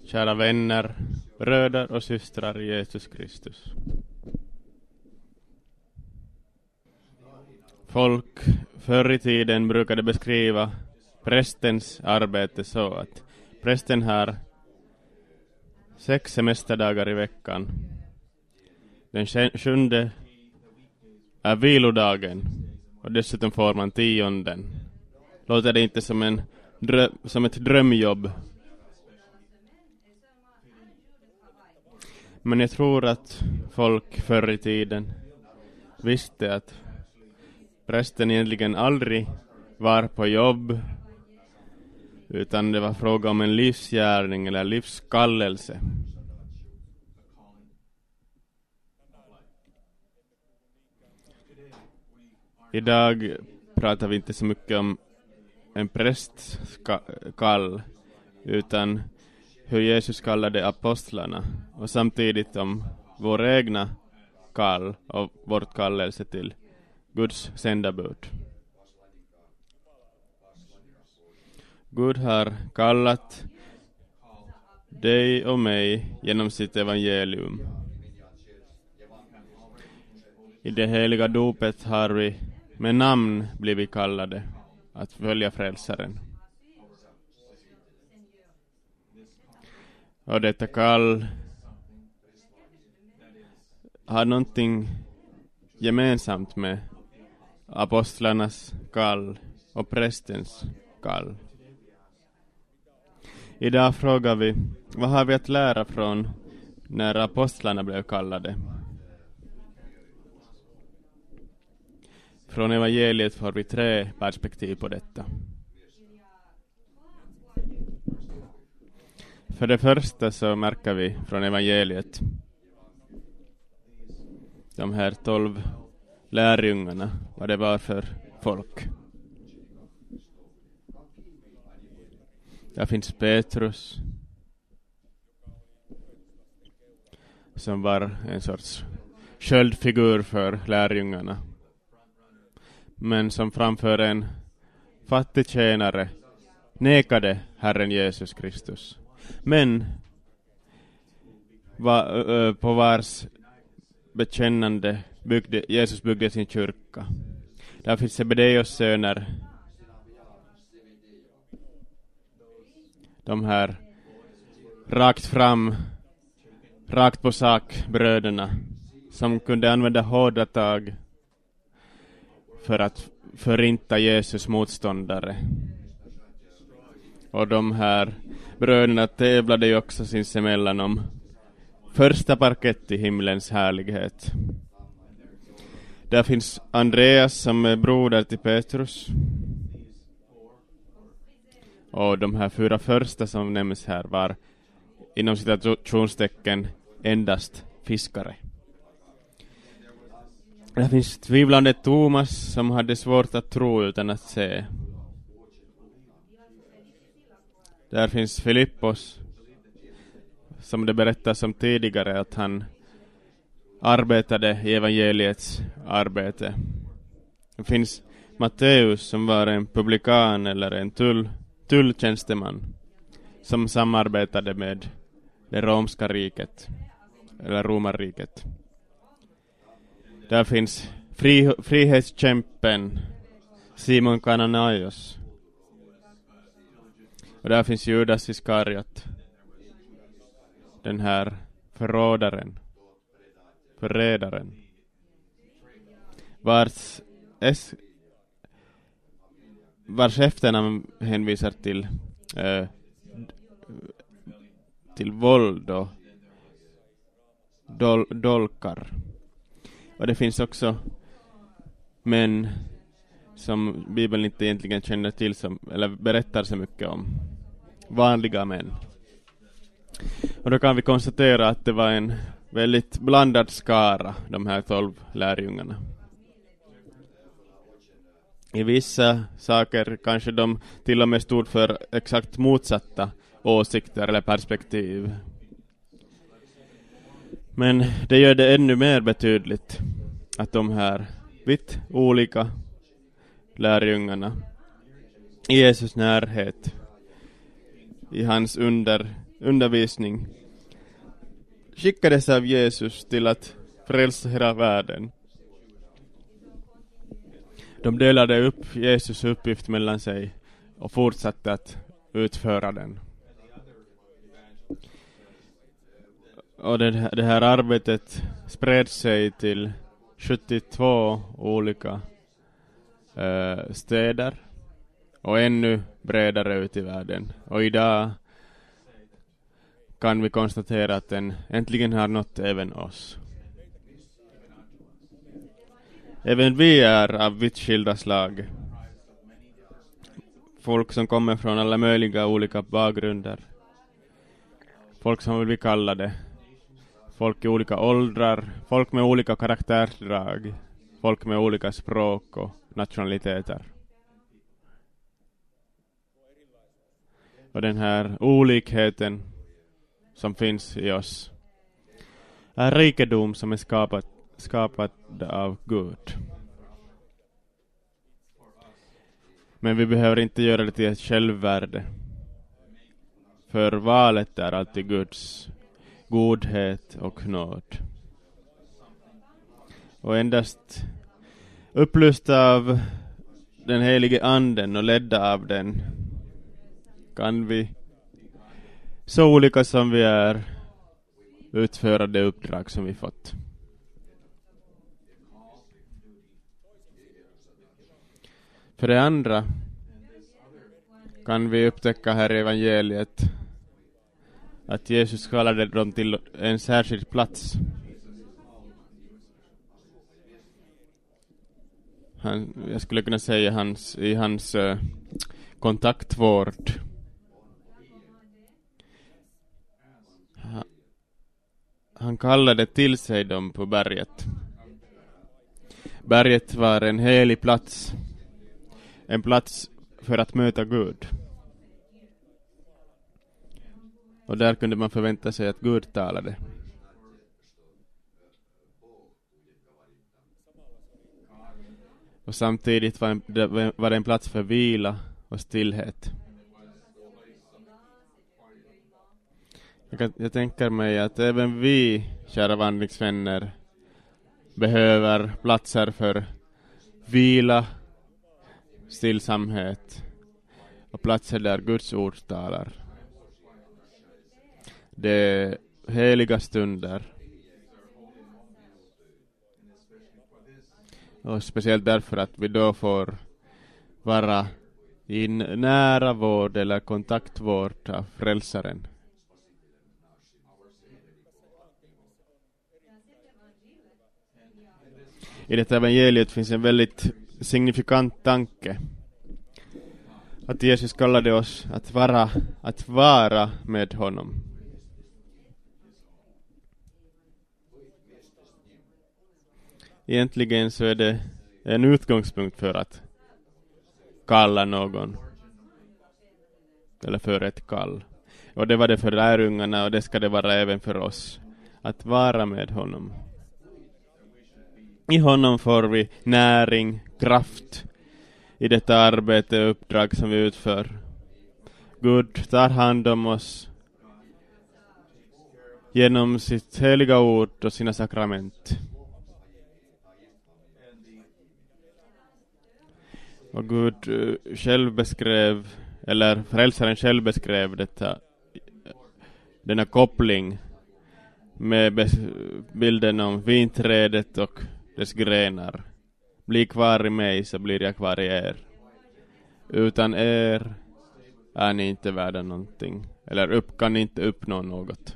Kära vänner, bröder och systrar i Jesus Kristus. Folk förr i tiden brukade beskriva prästens arbete så att prästen har 6 semesterdagar i veckan. Den 7:e är vilodagen och dessutom får man 10:e. Låter det inte som ett drömjobb? Men jag tror att folk förr i tiden visste att prästen egentligen aldrig var på jobb, utan det var fråga om en livsgärning eller livskallelse. Idag pratar vi inte så mycket om en prästs kall, utan hur Jesus kallade apostlarna, och samtidigt om vår egna kall och vårt kallelse till Guds sändabud. Gud har kallat dig och mig genom sitt evangelium. I det heliga dopet har vi med namn blivit kallade att följa frälsaren. Och detta kall har någonting gemensamt med apostlarnas kall och prästens kall. Idag frågar vi, vad har vi att lära från när apostlarna blev kallade? Från evangeliet får vi 3 perspektiv på detta. För det första så märker vi från evangeliet de här 12 lärjungarna, vad det var för folk. Där finns Petrus, som var en sorts sköldfigur för lärjungarna, men som framför en fattig tjänare nekade Herren Jesus Kristus. Men på vars bekännande Jesus byggde sin kyrka. Där finns Sebedeus söner. De här rakt på sak bröderna, som kunde använda hårda tag för att förinta Jesus motståndare. Och de här bröderna tävlade ju också sinsemellan om första parkett i himlens härlighet. Där finns Andreas som är broder till Petrus. Och de här 4 första som nämns här var inom citationstecken endast fiskare. Där finns tvivlande Thomas som hade svårt att tro utan att se. Där finns Filippos, som det berättas om tidigare, att han arbetade i evangeliets arbete. Det finns Matteus som var en publikan eller en tulltjänsteman som samarbetade med det romska riket eller romarriket. Där finns frihetskämpen Simon Kananaios. Och där finns Judas Iskariot, den här förrädaren, vars efternamn hänvisar till våld och dolkar. Och det finns också män som Bibeln inte egentligen känner till eller berättar så mycket om. Vanliga män. Och då kan vi konstatera att det var en väldigt blandad skara, de här 12 lärjungarna. I vissa saker kanske de till och med stod för exakt motsatta åsikter eller perspektiv. Men det gör det ännu mer betydligt att de här vitt olika lärjungarna i Jesus närhet, i hans undervisning skickades av Jesus till att frälsa hela världen. De delade upp Jesus uppgift mellan sig och fortsatte att utföra den. Och det här arbetet spred sig till 72 olika städer och ännu bredare ut i världen. Och idag kan vi konstatera att den äntligen har nått även oss. Även vi är av vitt skilda slag. Folk som kommer från alla möjliga olika bakgrunder. Folk som vi kallar det. Folk i olika åldrar. Folk med olika karaktärsdrag. Folk med olika språk och nationaliteter. Och den här olikheten som finns i oss är rikedom som är skapat av Gud. Men vi behöver inte göra det till ett självvärde. För valet är alltid Guds godhet och nåd. Och endast upplysta av den helige anden och ledda av den kan vi, så olika som vi är, utföra det uppdrag som vi fått. För det andra kan vi upptäcka här i evangeliet att Jesus kallade dem till en särskild plats. Jag skulle kunna säga i hans kontaktvård. Han kallade till sig dem på berget. Berget var en helig plats. En plats för att möta Gud. Och där kunde man förvänta sig att Gud talade. Och samtidigt var det en plats för vila och stillhet. Jag tänker mig att även vi, kära vandringsvänner, behöver platser för vila, stillsamhet och platser där Guds ord talar. Det heliga stunder. Och speciellt därför att vi då får vara i nära vård eller kontaktvård av frälsaren. I detta evangeliet finns en väldigt signifikant tanke. Att Jesus kallade oss att vara med honom. Egentligen så är det en utgångspunkt för att kalla någon. Eller för ett kall. Och det var det för lärjungarna och det ska det vara även för oss. Att vara med honom. I honom får vi näring, kraft i detta arbete och uppdrag som vi utför. Gud tar hand om oss genom sitt heliga ord och sina sakrament. Och Gud själv beskrev, eller frälsaren själv beskrev denna koppling med bilden om vinträdet och dess grenar. Bli kvar i mig så blir jag kvar i er. Utan er är ni inte värda någonting. Eller kan ni inte uppnå något.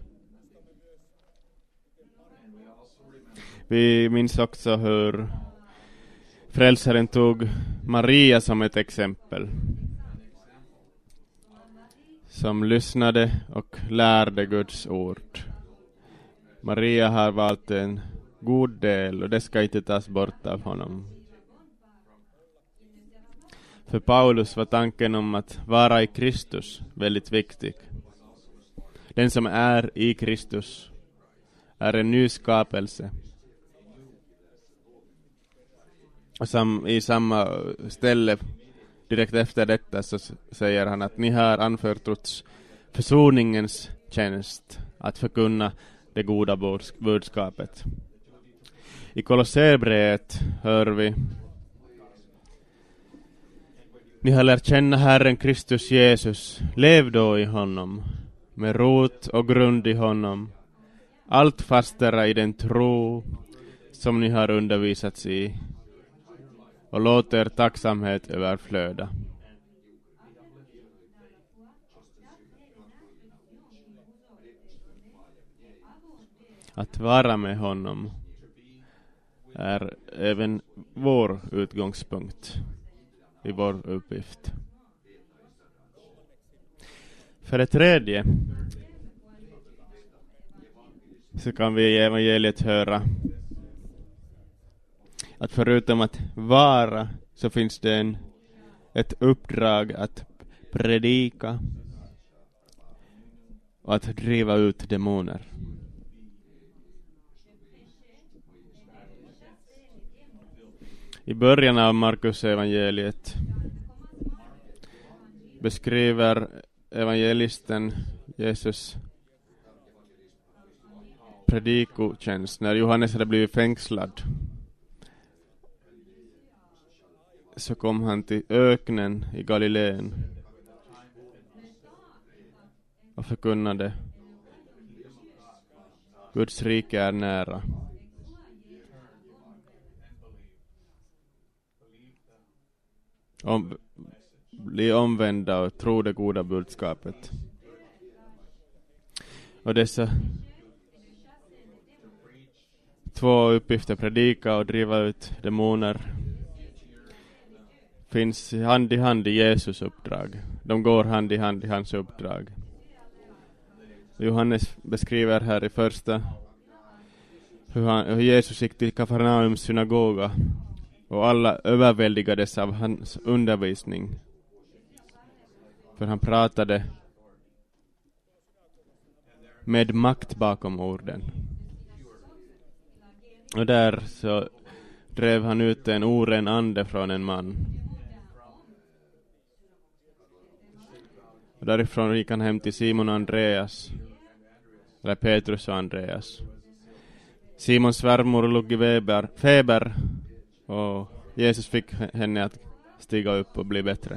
Vi minns också hur frälsaren tog Maria som ett exempel. Som lyssnade och lärde Guds ord. Maria har valt en god del och det ska inte tas bort av honom. För Paulus var tanken om att vara i Kristus väldigt viktig. Den som är i Kristus är en ny skapelse. Och i samma ställe direkt efter detta så säger han att ni har anförtrotts försoningens tjänst att förkunna det goda budskapet. I Kolosserbrevet hör vi: ni har lärt känna Herren Kristus Jesus, lev då i honom, med rot och grund i honom, allt fastare i den tro som ni har undervisats i, och låt er tacksamhet överflöda. Att vara med honom är även vår utgångspunkt i vår uppgift. För det tredje så kan vi i evangeliet höra att förutom att vara så finns det ett uppdrag att predika och att driva ut demoner. I början av Markus evangeliet beskriver evangelisten Jesus predikotjänst när Johannes hade blivit fängslad. Så kom han till öknen i Galileen och förkunnade: Guds rike är nära. Bli omvända och tro det goda budskapet. Och dessa två uppgifter, predika och driva ut demoner, finns hand i hand i Jesus uppdrag. De går hand i hand i hans uppdrag. Johannes beskriver här i första hur Jesus gick till Kafarnaums synagoga och alla överväldigades av hans undervisning. För han pratade med makt bakom orden. Och där så drev han ut en oren ande från en man. Och därifrån gick han hem till Simon och Andreas. Eller Petrus och Andreas. Simons svärmor låg i feber. Och Jesus fick henne att stiga upp och bli bättre.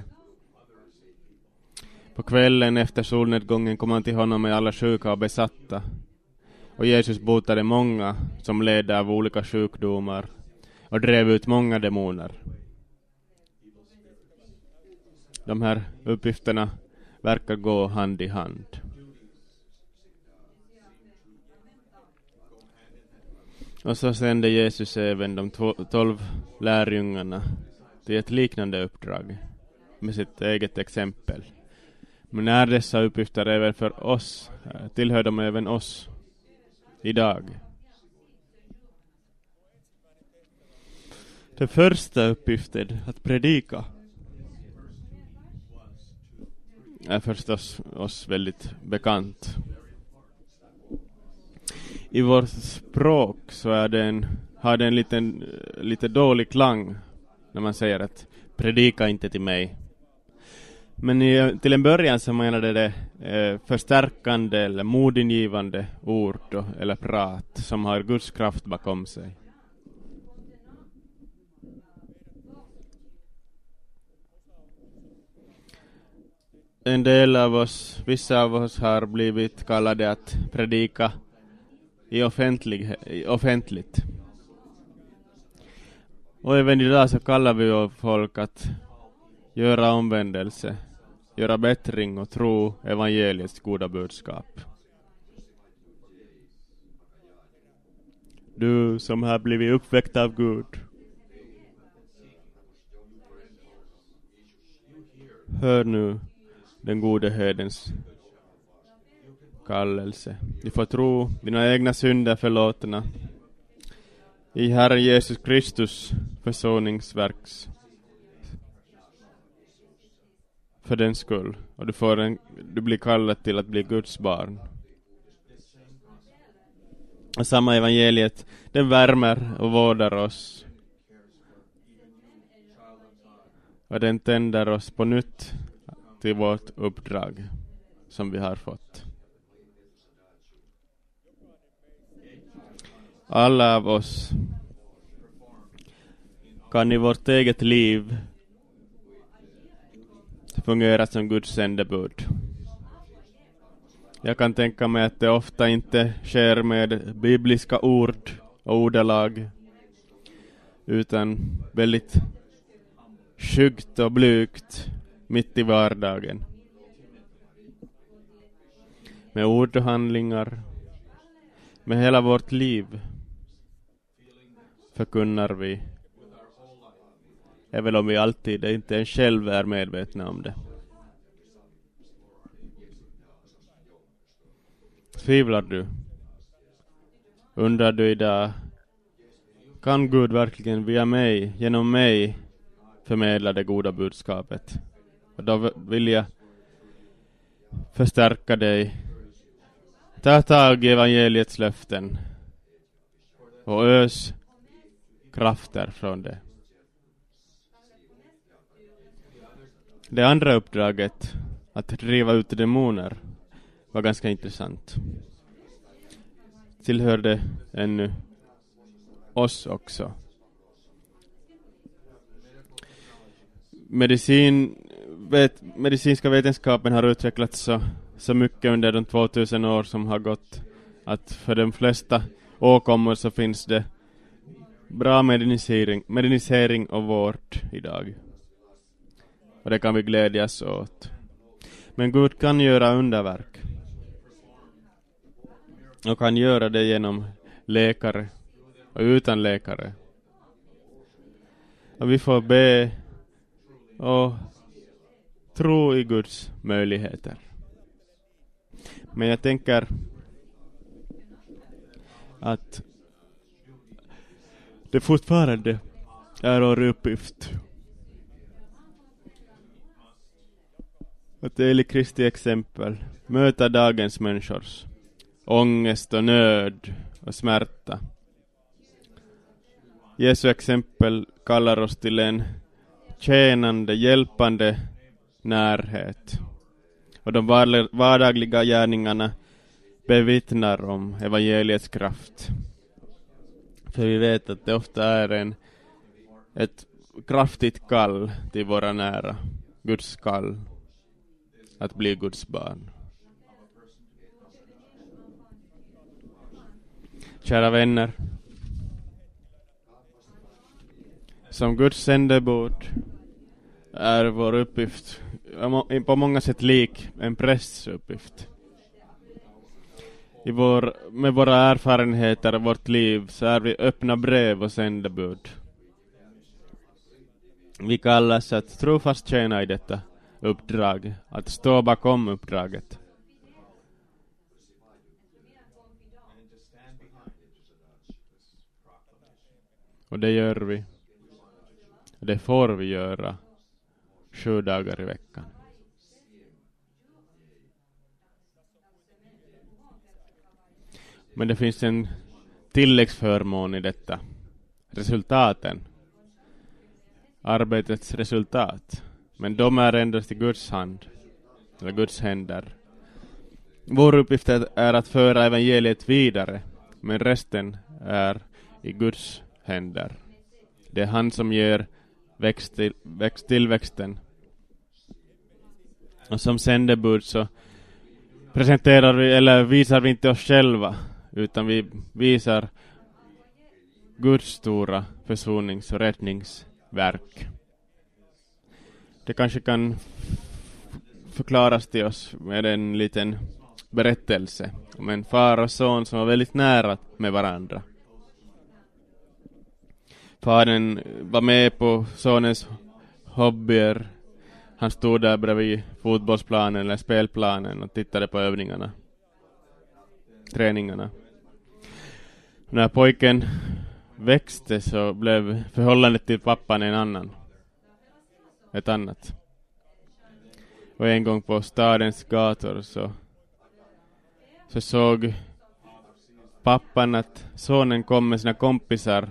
På kvällen efter solnedgången kom han till honom med alla sjuka och besatta. Och Jesus botade många som led av olika sjukdomar och drev ut många demoner. De här uppgifterna verkar gå hand i hand. Och så sände Jesus även de 12 lärjungarna till ett liknande uppdrag med sitt eget exempel. Men när dessa uppgifter även för oss, tillhör de även oss idag. Den första uppgiften, att predika, är förstås oss väldigt bekant. I vårt språk så har det en lite dålig klang när man säger att predika inte till mig. Men till en början så menade det förstärkande eller modingivande ord då, eller prat som har Guds kraft bakom sig. En del av oss, vissa av oss har blivit kallade att predika offentligt. Och även idag så kallar vi folk att göra omvändelse, göra bättring och tro evangeliets goda budskap. Du som har blivit uppväckt av Gud, hör nu den gode herdens kallelse. Du får tro dina egna synder förlåtna i Herren Jesus Kristus försoningsverks för den skull. Och du blir kallad till att bli Guds barn. Och samma evangeliet, den värmer och vårdar oss. Och den tänder oss på nytt till vårt uppdrag som vi har fått. Alla av oss kan i vårt eget liv fungera som Guds sändebud. Jag kan tänka mig att det ofta inte sker med bibliska ord och ordalag, utan väldigt skyggt och blygt mitt i vardagen. Med ord och handlingar, med hela vårt liv förkunnar vi, även om vi alltid inte ens själv är medvetna om det. Tvivlar du? Undrar du idag, kan Gud verkligen via mig, genom mig, förmedla det goda budskapet? Och då vill jag förstärka dig. Ta tag i evangeliets löften och ös krafter från det. Det andra uppdraget, att driva ut demoner, var ganska intressant. Tillhörde ännu oss också. Medicinska vetenskapen har utvecklats så mycket under de 2000 år som har gått, att för de flesta åkommor så finns det bra medicinering och vård idag. Och det kan vi glädjas åt. Men Gud kan göra underverk. Och kan göra det genom läkare och utan läkare. Och vi får be och tro i Guds möjligheter. Men jag tänker att det fortfarande är vår uppgift att enligt Kristi exempel möta dagens människors ångest och nöd och smärta. Jesu exempel kallar oss till en tjänande, hjälpande närhet. Och de vardagliga gärningarna bevittnar om evangeliets kraft. För vi vet att det ofta är ett kraftigt kall till våra nära. Guds kall att bli Guds barn. Kära vänner, som Guds sändebud är vår uppgift på många sätt lik en prästs uppgift. Med våra erfarenheter och vårt liv så är vi öppna brev och sändebud. Vi kallas att trofast tjäna i detta uppdrag, att stå bakom uppdraget. Och det gör vi. Det får vi göra 7 dagar i veckan. Men det finns en tilläggsförmån i detta. Resultaten. Arbetets resultat. Men de är endast i Guds hand. Eller Guds händer. Vår uppgift är att föra evangeliet vidare. Men resten är i Guds händer. Det är han som ger tillväxten. Och som sändebud så presenterar vi, eller visar vi inte oss själva, utan vi visar Guds stora försonings- och räddningsverk. Det kanske kan förklaras till oss med en liten berättelse om en far och son som var väldigt nära med varandra. Fadern var med på sonens hobbyer. Han stod där bredvid fotbollsplanen eller spelplanen och tittade på övningarna. Träningarna. När pojken växte så blev förhållandet till pappan ett annat. Och en gång på stadens gator så såg pappan att sonen kom med sina kompisar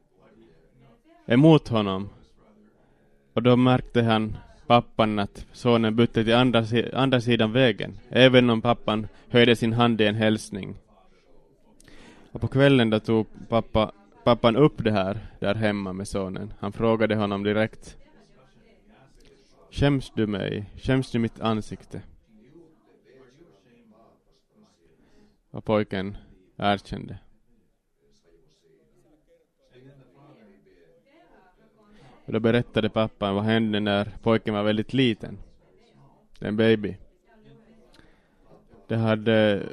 emot honom. Och då märkte pappan att sonen bytte till andra sidan vägen. Även om pappan höjde sin hand i en hälsning. Och på kvällen då tog pappan upp det här där hemma med sonen. Han frågade honom direkt: skäms du mig? Skäms du mitt ansikte? Och pojken erkände. Och då berättade pappan vad hände när pojken var väldigt liten. En baby. Det hade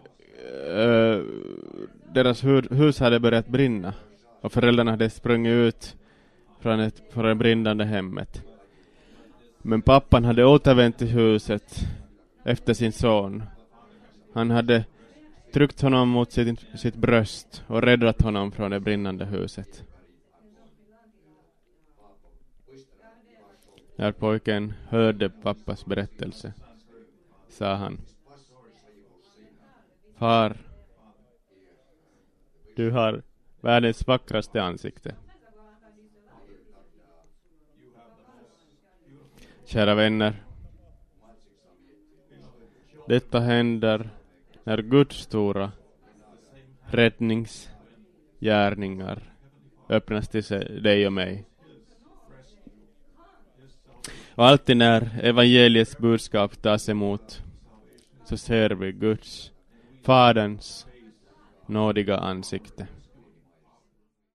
deras hus hade börjat brinna. Och föräldrarna hade sprungit ut från det brinnande hemmet. Men pappan hade återvänt till huset efter sin son. Han hade tryckt honom mot sitt bröst och räddat honom från det brinnande huset. När pojken hörde pappas berättelse sa han: far, du har världens vackraste ansikte. Kära vänner, detta händer när Guds stora räddningsgärningar öppnas till dig och mig. Och alltid när evangeliets budskap tas emot så ser vi Guds, Faderns nådiga ansikte.